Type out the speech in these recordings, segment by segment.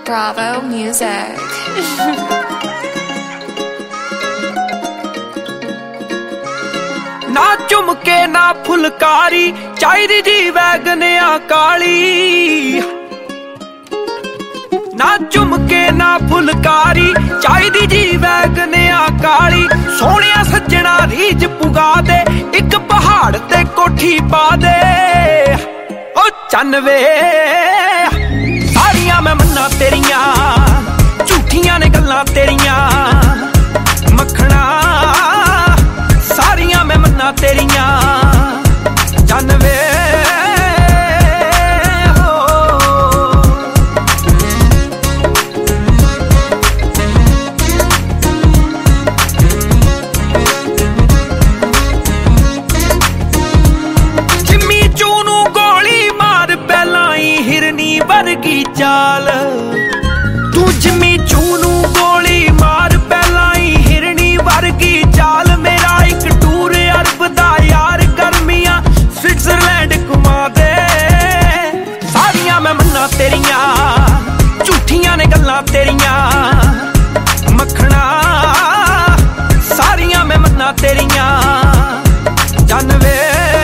Bravo Music. ना झुमके ना फुलकारी चाहिदी जी वैगनिया काली। ना झुमके ना फुलकारी चाहिदी जी वैगनिया काली। सोहणिया सज्जणा रीज पुगा दे एक पहाड़ ते कोठी पा दे। ओ चन्न वे सारियां मैं मन्ना तेरियां झूठियां ने गल्लां तेरियां। मखना सारियां मैं मन्ना तेरियां चन्न वे। वर्गी चाल तू जिम्मी चूनू गोली मार पहलाई हिरनी वर्गी चाल। मेरा एक टूर अरब दा यार गर्मियां स्विट्जरलैंड घुमा दे। सारियां मैं मन्ना तेरियां झूठियां ने गल्लां तेरियां। मखना सारियां मैं मन्ना तेरियां जानवे।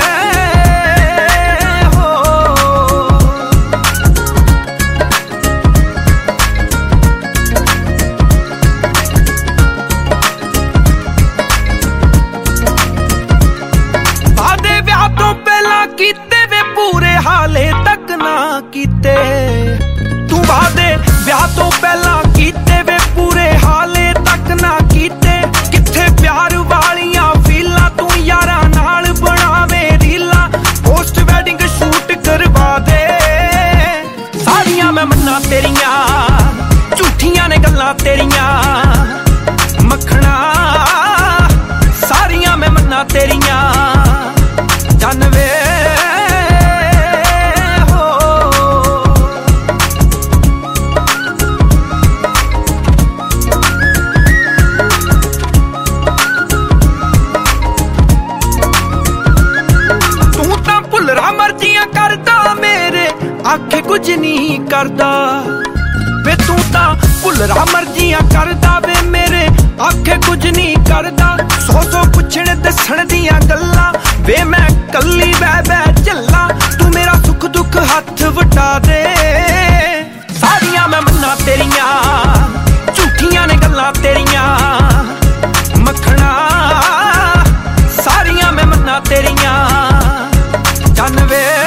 कीते वे पूरे हाले तक ना कीते तू वादे ब्याह तो पहला कीते वे पूरे हाले तक ना कीते। किथे प्यार वालियां फीलां तू यारां नाल बनावे रीलां। पोस्ट वेडिंग शूट करवा दे। सारियां मैं मन्ना तेरियां झूठियां ने गल्लां तेरियां। मखना सारियां मैं मन्ना तेरियां जानवे। मर्जियां करदा मेरे आखे कुछ नहीं करदा वे। तू तां भुलरा मर्जियां करदा वे मेरे आखे कुछ नहीं करदा। सौ सौ पुछण दसण दियां गल्लां वे मैं कल्ली बह बह झल्ला। तू मेरा सुख दुख हथ वटा दे। सारियां मैं मन्ना तेरियां झूठियां ने गल्लां तेरियां। मखना सारियां मैं मन्ना तेरियां जानवे।